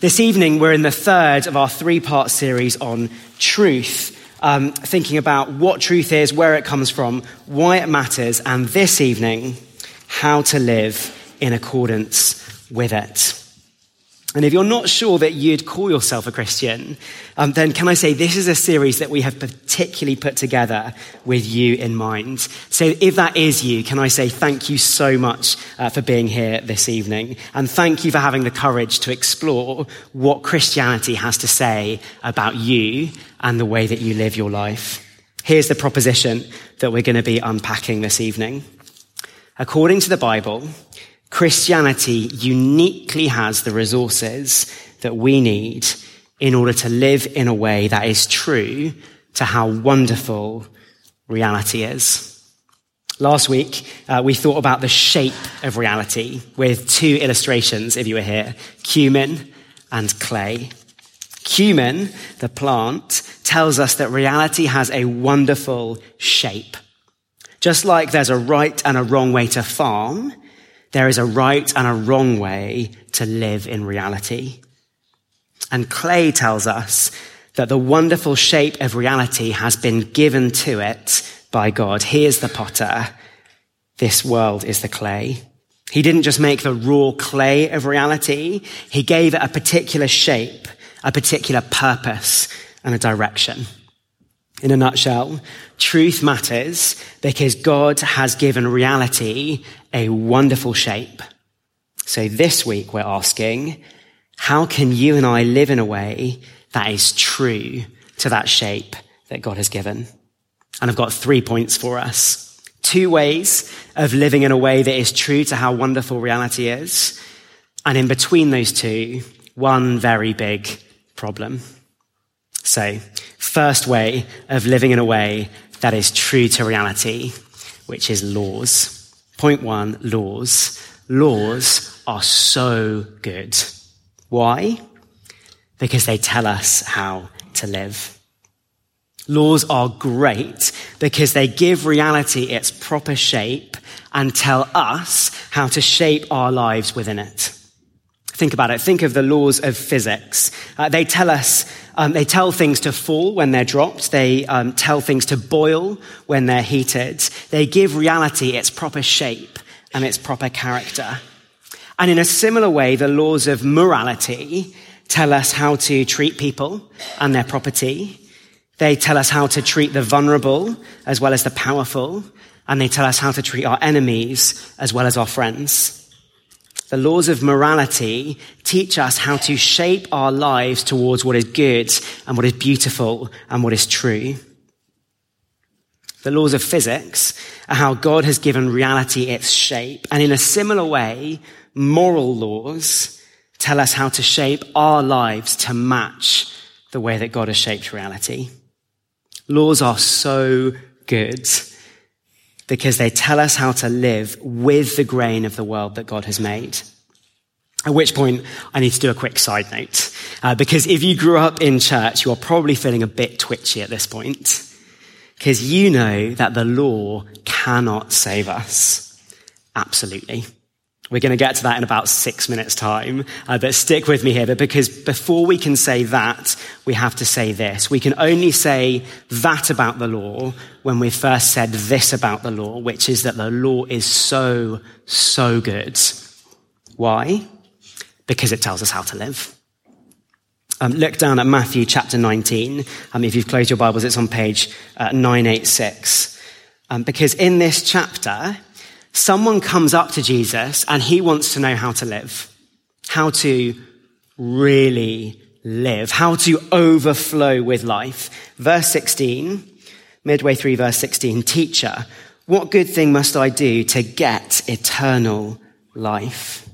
This evening, we're in the third of our three-part series on truth, thinking about what truth is, where it comes from, why it matters, and this evening, how to live in accordance with it. And if you're not sure that you'd call yourself a Christian, then can I say this is a series that we have particularly put together with you in mind. So if that is you, can I say thank you so much for being here this evening. And thank you for having the courage to explore what Christianity has to say about you and the way that you live your life. Here's the proposition that we're going to be unpacking this evening. According to the Bible, Christianity uniquely has the resources that we need in order to live in a way that is true to how wonderful reality is. Last week, we thought about the shape of reality with two illustrations, if you were here, cumin and clay. Cumin, the plant, tells us that reality has a wonderful shape. Just like there's a right and a wrong way to farm, there is a right and a wrong way to live in reality. And clay tells us that the wonderful shape of reality has been given to it by God. He is the potter. This world is the clay. He didn't just make the raw clay of reality. He gave it a particular shape, a particular purpose, and a direction. In a nutshell, truth matters because God has given reality a wonderful shape. So this week we're asking, how can you and I live in a way that is true to that shape that God has given? And I've got 3 points for us. 2 ways of living in a way that is true to how wonderful reality is. And in between those two, one very big problem. So, first way of living in a way that is true to reality, which is laws. Point 1, laws. Laws are so good. Why? Because they tell us how to live. Laws are great because they give reality its proper shape and tell us how to shape our lives within it. Think about it. Think of the laws of physics. They tell things to fall when they're dropped. They tell things to boil when they're heated. They give reality its proper shape and its proper character. And in a similar way, the laws of morality tell us how to treat people and their property. They tell us how to treat the vulnerable as well as the powerful. And they tell us how to treat our enemies as well as our friends. The laws of morality teach us how to shape our lives towards what is good and what is beautiful and what is true. The laws of physics are how God has given reality its shape. And in a similar way, moral laws tell us how to shape our lives to match the way that God has shaped reality. Laws are so good because they tell us how to live with the grain of the world that God has made. At which point, I need to do a quick side note. Because if you grew up in church, you're probably feeling a bit twitchy at this point. Because you know that the law cannot save us. Absolutely. We're going to get to that in about 6 minutes' time. But stick with me here, because before we can say that, we have to say this. We can only say that about the law when we first said this about the law, which is that the law is so, so good. Why? Because it tells us how to live. Look down at Matthew chapter 19. If you've closed your Bibles, it's on page 986. Because in this chapter, someone comes up to Jesus and he wants to know how to live, how to really live, how to overflow with life. Verse 16, midway through verse 16, teacher, what good thing must I do to get eternal life?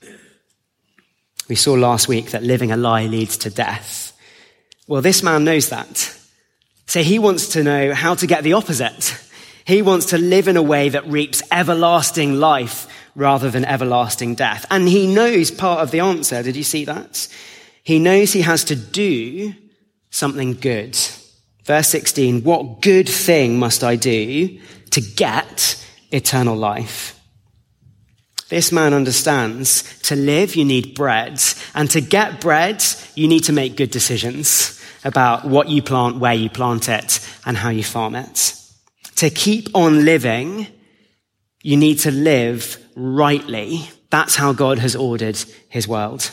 We saw last week that living a lie leads to death. Well, this man knows that. So he wants to know how to get the opposite. He wants to live in a way that reaps everlasting life rather than everlasting death. And he knows part of the answer. Did you see that? He knows he has to do something good. Verse 16, what good thing must I do to get eternal life? This man understands to live, you need bread. And to get bread, you need to make good decisions about what you plant, where you plant it, and how you farm it. To keep on living, you need to live rightly. That's how God has ordered his world.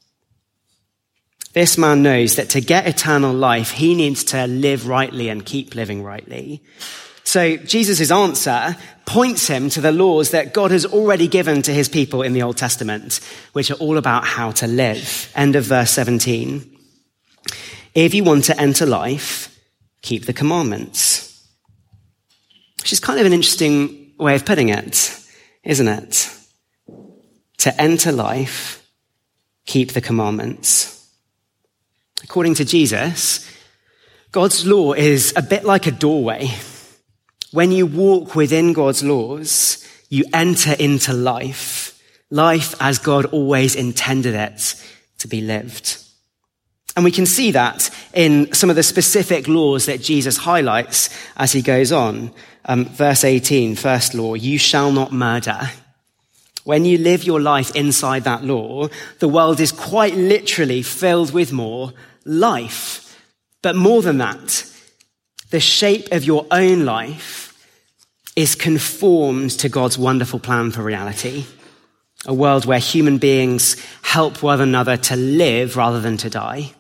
This man knows that to get eternal life, he needs to live rightly and keep living rightly. So Jesus' answer points him to the laws that God has already given to his people in the Old Testament, which are all about how to live. End of verse 17. If you want to enter life, keep the commandments. Which is kind of an interesting way of putting it, isn't it? To enter life, keep the commandments. According to Jesus, God's law is a bit like a doorway. When you walk within God's laws, you enter into life as God always intended it to be lived. And we can see that in some of the specific laws that Jesus highlights as he goes on. Verse 18, first law, you shall not murder. When you live your life inside that law, the world is quite literally filled with more life. But more than that, the shape of your own life is conformed to God's wonderful plan for reality. A world where human beings help one another to live rather than to die.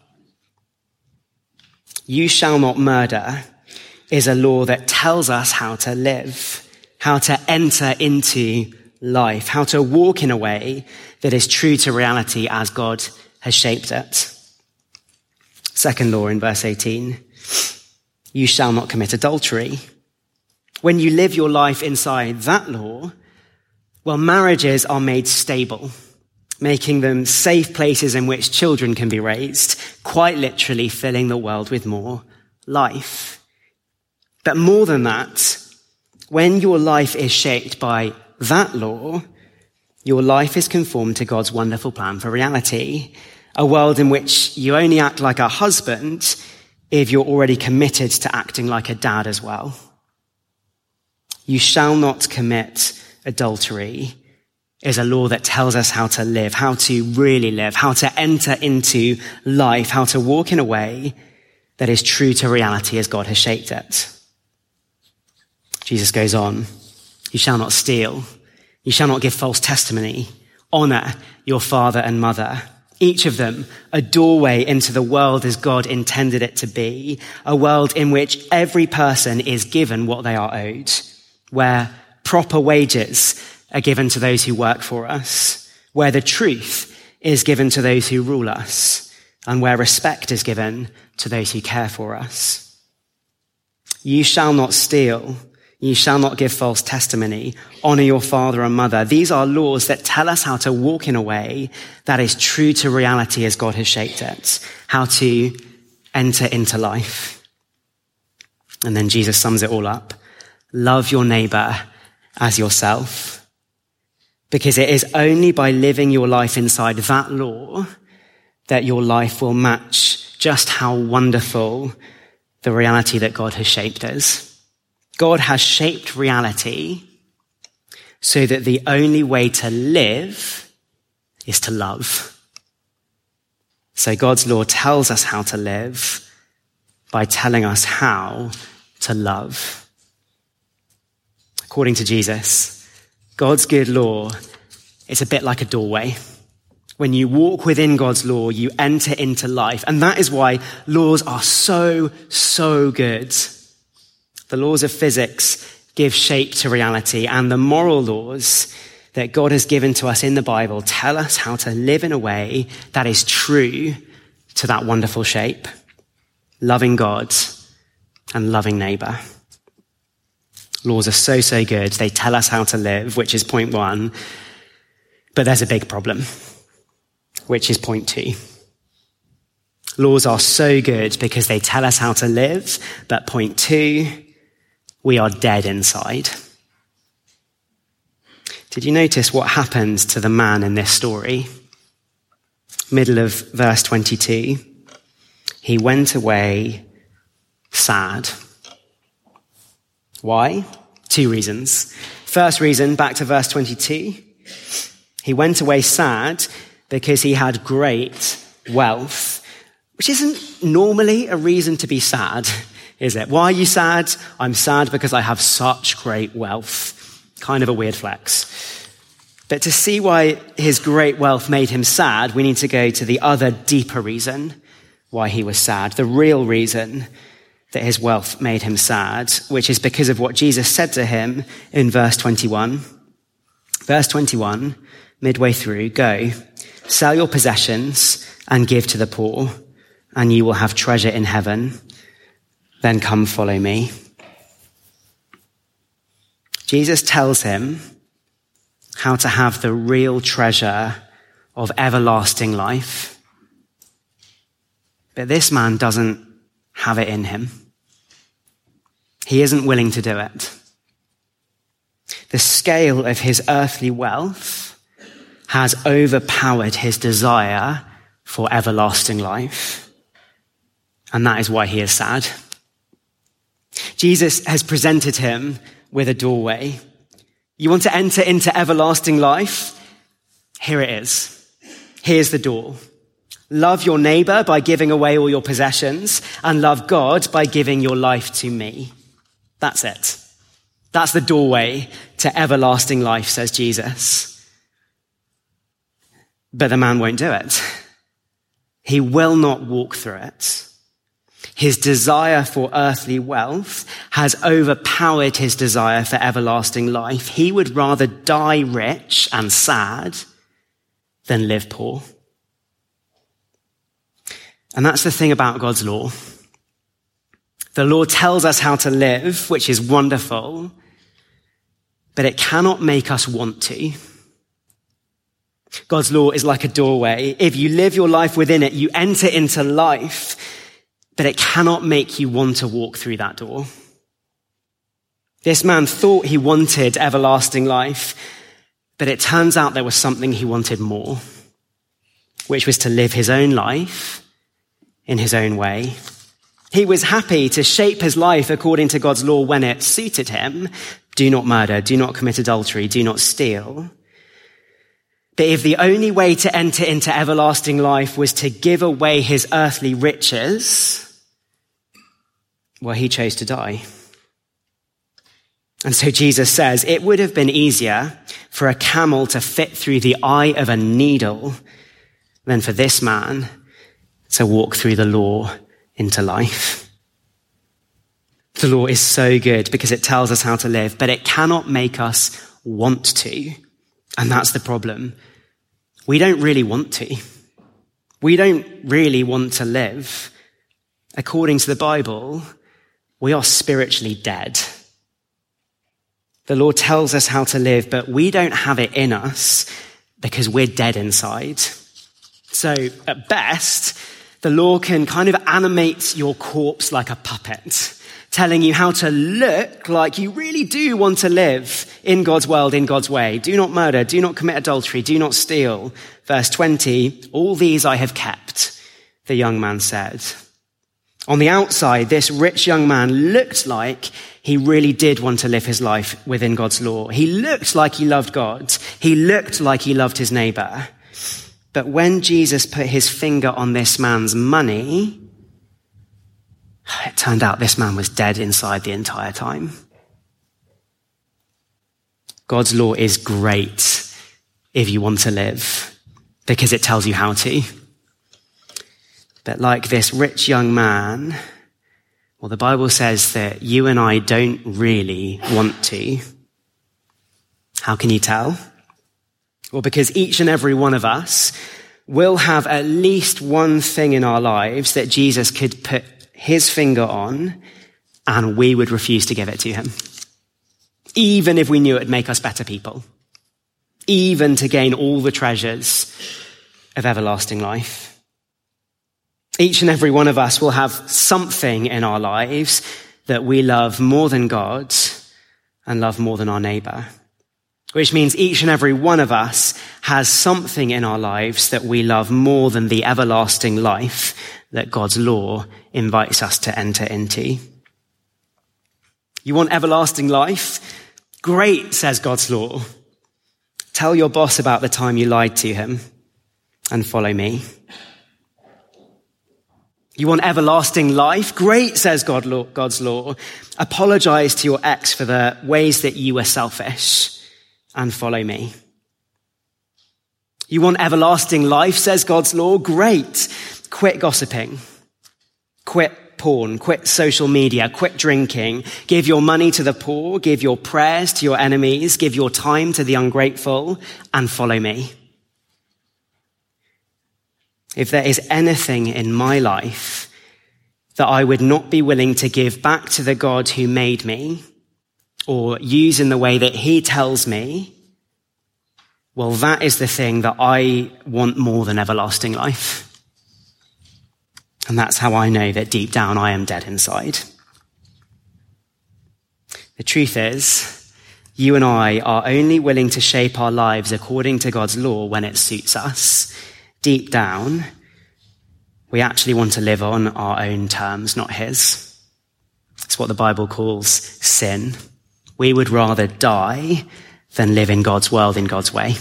You shall not murder is a law that tells us how to live, how to enter into life, how to walk in a way that is true to reality as God has shaped it. Second law in verse 18, you shall not commit adultery. When you live your life inside that law, well, marriages are made stable, making them safe places in which children can be raised, quite literally filling the world with more life. But more than that, when your life is shaped by that law, your life is conformed to God's wonderful plan for reality, a world in which you only act like a husband if you're already committed to acting like a dad as well. You shall not commit adultery is a law that tells us how to live, how to really live, how to enter into life, how to walk in a way that is true to reality as God has shaped it. Jesus goes on, you shall not steal, you shall not give false testimony, honor your father and mother. Each of them a doorway into the world as God intended it to be, a world in which every person is given what they are owed, where proper wages are given to those who work for us, where the truth is given to those who rule us, and where respect is given to those who care for us. You shall not steal. You shall not give false testimony. Honor your father and mother. These are laws that tell us how to walk in a way that is true to reality as God has shaped it, how to enter into life. And then Jesus sums it all up. Love your neighbor as yourself. Because it is only by living your life inside that law that your life will match just how wonderful the reality that God has shaped is. God has shaped reality so that the only way to live is to love. So God's law tells us how to live by telling us how to love. According to Jesus, God's good law is a bit like a doorway. When you walk within God's law, you enter into life. And that is why laws are so good. The laws of physics give shape to reality, and the moral laws that God has given to us in the Bible tell us how to live in a way that is true to that wonderful shape. Loving God and loving neighbor. Laws are so good. They tell us how to live, which is point one. But there's a big problem, which is point two. Laws are so good because they tell us how to live. But point two, we are dead inside. Did you notice what happened to the man in this story? Middle of verse 22. He went away sad. Why? Two reasons. First reason, back to verse 22. He went away sad because he had great wealth, which isn't normally a reason to be sad, is it? Why are you sad? I'm sad because I have such great wealth. Kind of a weird flex. But to see why his great wealth made him sad, we need to go to the other deeper reason why he was sad, the real reason that his wealth made him sad, which is because of what Jesus said to him in verse 21. Verse 21, midway through, go, sell your possessions and give to the poor, and you will have treasure in heaven. Then come follow me. Jesus tells him how to have the real treasure of everlasting life. But this man doesn't have it in him. He isn't willing to do it. The scale of his earthly wealth has overpowered his desire for everlasting life. And that is why he is sad. Jesus has presented him with a doorway. You want to enter into everlasting life? Here it is. Here's the door. Love your neighbor by giving away all your possessions, and love God by giving your life to me. That's it. That's the doorway to everlasting life, says Jesus. But the man won't do it. He will not walk through it. His desire for earthly wealth has overpowered his desire for everlasting life. He would rather die rich and sad than live poor. And that's the thing about God's law. The law tells us how to live, which is wonderful, but it cannot make us want to. God's law is like a doorway. If you live your life within it, you enter into life, but it cannot make you want to walk through that door. This man thought he wanted everlasting life, but it turns out there was something he wanted more, which was to live his own life in his own way. He was happy to shape his life according to God's law when it suited him. Do not murder, do not commit adultery, do not steal. But if the only way to enter into everlasting life was to give away his earthly riches, well, he chose to die. And so Jesus says it would have been easier for a camel to fit through the eye of a needle than for this man to walk through the law into life. The law is so good because it tells us how to live, but it cannot make us want to. And that's the problem. We don't really want to. We don't really want to live. According to the Bible, we are spiritually dead. The law tells us how to live, but we don't have it in us because we're dead inside. So at best, the law can kind of animate your corpse like a puppet, telling you how to look like you really do want to live in God's world, in God's way. Do not murder, do not commit adultery, do not steal. Verse 20, all these I have kept, the young man said. On the outside, this rich young man looked like he really did want to live his life within God's law. He looked like he loved God. He looked like he loved his neighbor. But when Jesus put his finger on this man's money, it turned out this man was dead inside the entire time. God's law is great if you want to live, because it tells you how to. But like this rich young man, well, the Bible says that you and I don't really want to. How can you tell? Well, because each and every one of us will have at least one thing in our lives that Jesus could put his finger on and we would refuse to give it to him. Even if we knew it would make us better people. Even to gain all the treasures of everlasting life. Each and every one of us will have something in our lives that we love more than God and love more than our neighbor. Which means each and every one of us has something in our lives that we love more than the everlasting life that God's law invites us to enter into. You want everlasting life? Great, says God's law. Tell your boss about the time you lied to him and follow me. You want everlasting life? Great, says God's law. Apologize to your ex for the ways that you were selfish and follow me. You want everlasting life, says God's law? Great. Quit gossiping. Quit porn. Quit social media. Quit drinking. Give your money to the poor. Give your prayers to your enemies. Give your time to the ungrateful and follow me. If there is anything in my life that I would not be willing to give back to the God who made me or use in the way that he tells me, well, that is the thing that I want more than everlasting life. And that's how I know that deep down I am dead inside. The truth is, you and I are only willing to shape our lives according to God's law when it suits us. Deep down, we actually want to live on our own terms, not his. It's what the Bible calls sin. We would rather die than live in God's world in God's way.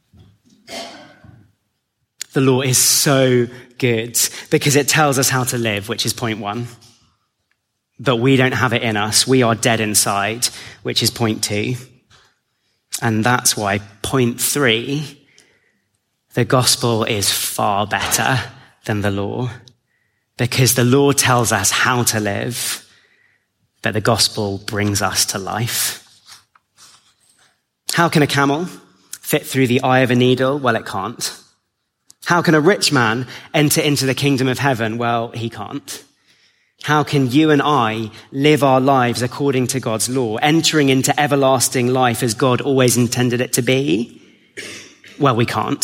The law is so good because it tells us how to live, which is point one. But we don't have it in us. We are dead inside, which is point two. And that's why point three, the gospel is far better than the law, because the law tells us how to live, but the gospel brings us to life. How can a camel fit through the eye of a needle? Well, it can't. How can a rich man enter into the kingdom of heaven? Well, he can't. How can you and I live our lives according to God's law, entering into everlasting life as God always intended it to be? Well, we can't.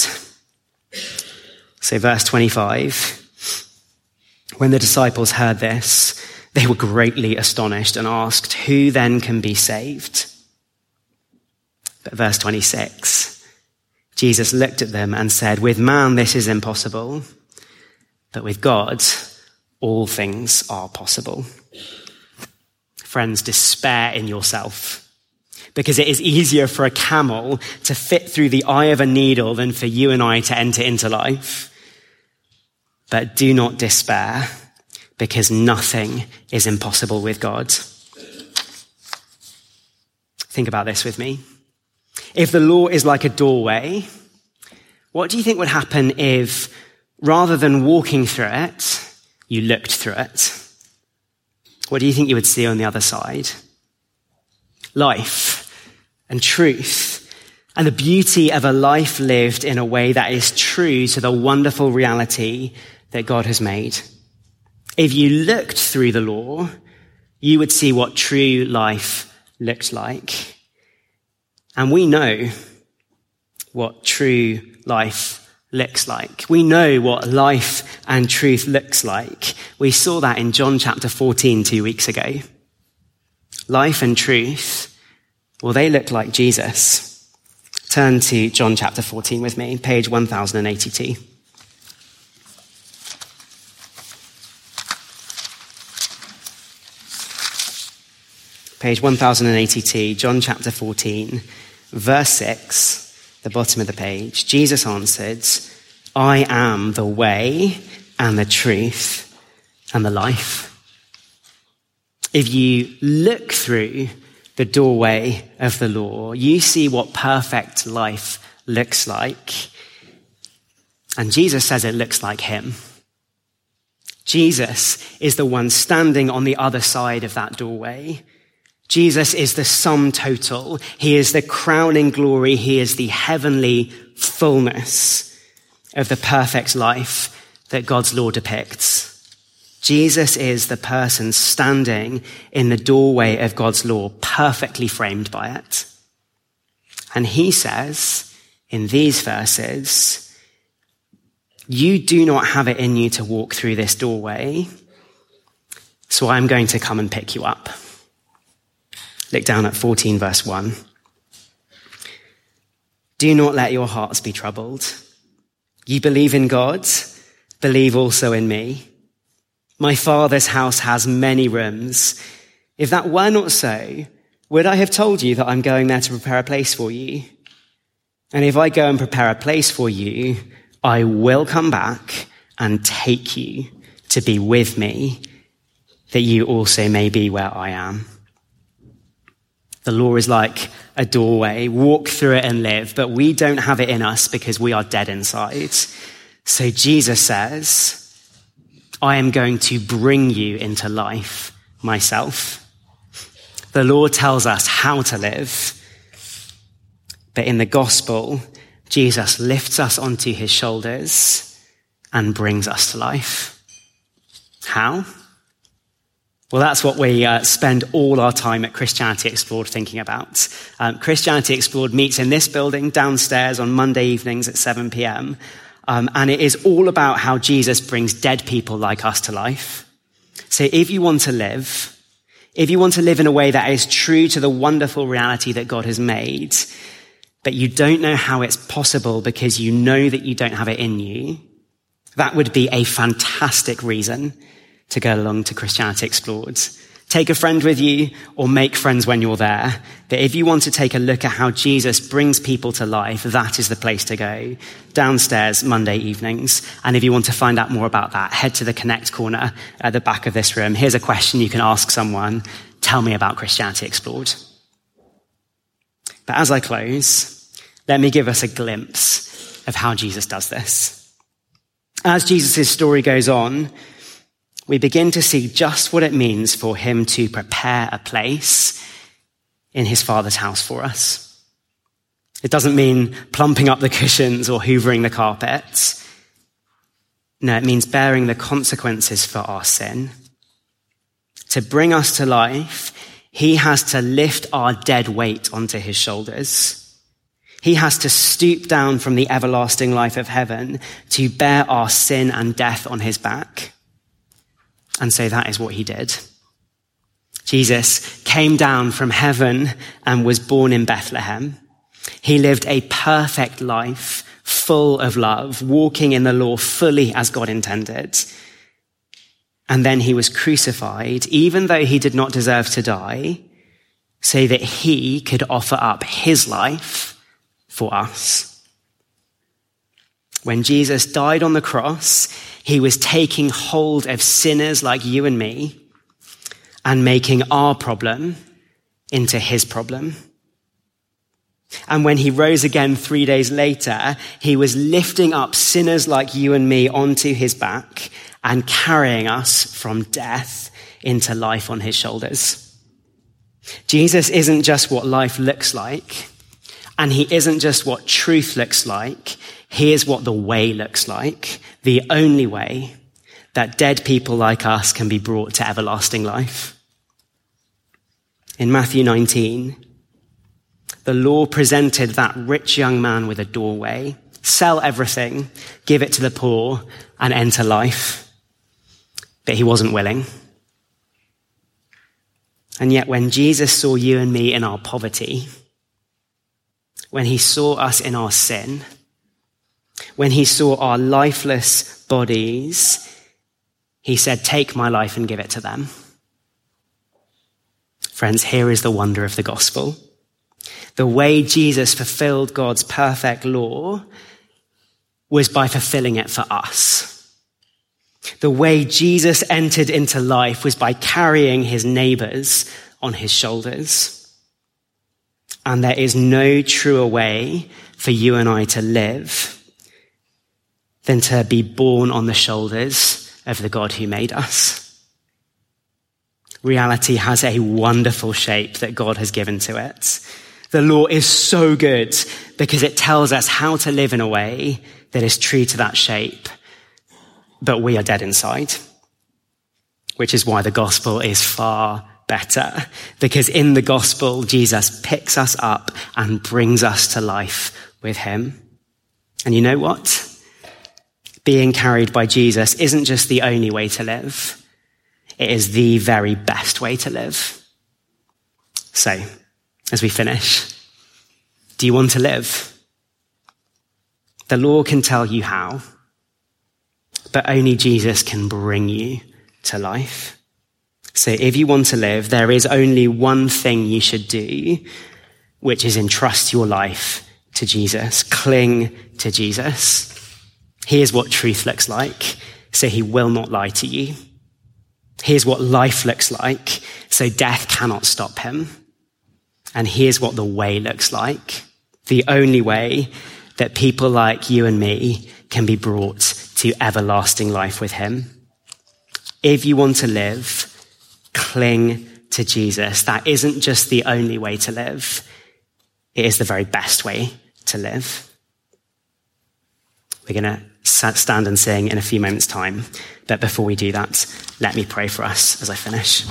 So verse 25, when the disciples heard this, they were greatly astonished and asked, who then can be saved? But verse 26, Jesus looked at them and said, with man this is impossible, but with God all things are possible. Friends, despair in yourself, because it is easier for a camel to fit through the eye of a needle than for you and I to enter into life. But do not despair, because nothing is impossible with God. Think about this with me. If the law is like a doorway, what do you think would happen if, rather than walking through it, you looked through it? What do you think you would see on the other side? Life and truth and the beauty of a life lived in a way that is true to the wonderful reality that God has made. If you looked through the law, you would see what true life looks like. And we know what true life looks like. We know what life and truth looks like. We saw that in John chapter 14 2 weeks ago. Life and truth, well, they look like Jesus. Turn to John chapter 14 with me, page 1082. Page 1082, John chapter 14, verse 6, the bottom of the page. Jesus answered, I am the way and the truth and the life. If you look through the doorway of the law, you see what perfect life looks like. And Jesus says it looks like him. Jesus is the one standing on the other side of that doorway. Jesus is the sum total. He is the crowning glory. He is the heavenly fullness of the perfect life that God's law depicts. Jesus is the person standing in the doorway of God's law, perfectly framed by it. And he says in these verses, you do not have it in you to walk through this doorway, so I'm going to come and pick you up. Look down at 14 verse 1. Do not let your hearts be troubled. You believe in God, believe also in me. My Father's house has many rooms. If that were not so, would I have told you that I'm going there to prepare a place for you? And if I go and prepare a place for you, I will come back and take you to be with me, that you also may be where I am. The law is like a doorway. Walk through it and live, but we don't have it in us because we are dead inside. So Jesus says, I am going to bring you into life myself. The law tells us how to live, but in the gospel, Jesus lifts us onto his shoulders and brings us to life. How? Well, that's what we spend all our time at Christianity Explored thinking about. Christianity Explored meets in this building downstairs on Monday evenings at 7 p.m. And it is all about how Jesus brings dead people like us to life. So if you want to live in a way that is true to the wonderful reality that God has made, but you don't know how it's possible because you know that you don't have it in you, that would be a fantastic reason to go along to Christianity Explored. Take a friend with you or make friends when you're there. But if you want to take a look at how Jesus brings people to life, that is the place to go. Downstairs, Monday evenings. And if you want to find out more about that, head to the Connect corner at the back of this room. Here's a question you can ask someone. Tell me about Christianity Explored. But as I close, let me give us a glimpse of how Jesus does this. As Jesus' story goes on, we begin to see just what it means for him to prepare a place in his Father's house for us. It doesn't mean plumping up the cushions or hoovering the carpets. No, it means bearing the consequences for our sin. To bring us to life, he has to lift our dead weight onto his shoulders. He has to stoop down from the everlasting life of heaven to bear our sin and death on his back. And so that is what he did. Jesus came down from heaven and was born in Bethlehem. He lived a perfect life, full of love, walking in the law fully as God intended. And then he was crucified, even though he did not deserve to die, so that he could offer up his life for us. When Jesus died on the cross, he was taking hold of sinners like you and me and making our problem into his problem. And when he rose again 3 days later, he was lifting up sinners like you and me onto his back and carrying us from death into life on his shoulders. Jesus isn't just what life looks like, and he isn't just what truth looks like. He is what the way looks like, the only way that dead people like us can be brought to everlasting life. In Matthew 19, the law presented that rich young man with a doorway. Sell everything, give it to the poor, and enter life. But he wasn't willing. And yet when Jesus saw you and me in our poverty, when he saw us in our sin, when he saw our lifeless bodies, he said, take my life and give it to them. Friends, here is the wonder of the gospel. The way Jesus fulfilled God's perfect law was by fulfilling it for us. The way Jesus entered into life was by carrying his neighbors on his shoulders. And there is no truer way for you and I to live than to be born on the shoulders of the God who made us. Reality has a wonderful shape that God has given to it. The law is so good because it tells us how to live in a way that is true to that shape, but we are dead inside, which is why the gospel is far better, because in the gospel, Jesus picks us up and brings us to life with him. And you know what? Being carried by Jesus isn't just the only way to live. It is the very best way to live. So, as we finish, do you want to live? The law can tell you how, but only Jesus can bring you to life. So if you want to live, there is only one thing you should do, which is entrust your life to Jesus. Cling to Jesus. Here's what truth looks like, so he will not lie to you. Here's what life looks like, so death cannot stop him. And here's what the way looks like, the only way that people like you and me can be brought to everlasting life with him. If you want to live, cling to Jesus. That isn't just the only way to live. It is the very best way to live. We're going to stand and sing in a few moments' time. But before we do that, let me pray for us as I finish.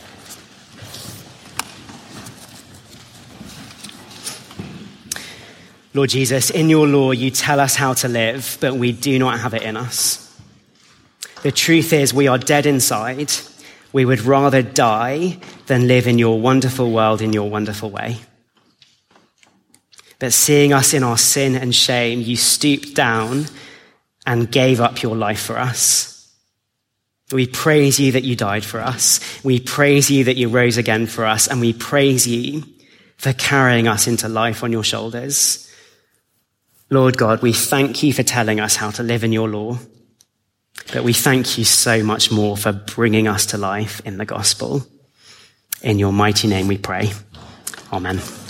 Lord Jesus, in your law, you tell us how to live, but we do not have it in us. The truth is we are dead inside. We would rather die than live in your wonderful world in your wonderful way. But seeing us in our sin and shame, you stooped down and gave up your life for us. We praise you that you died for us. We praise you that you rose again for us. And we praise you for carrying us into life on your shoulders. Lord God, we thank you for telling us how to live in your law. But we thank you so much more for bringing us to life in the gospel. In your mighty name we pray. Amen.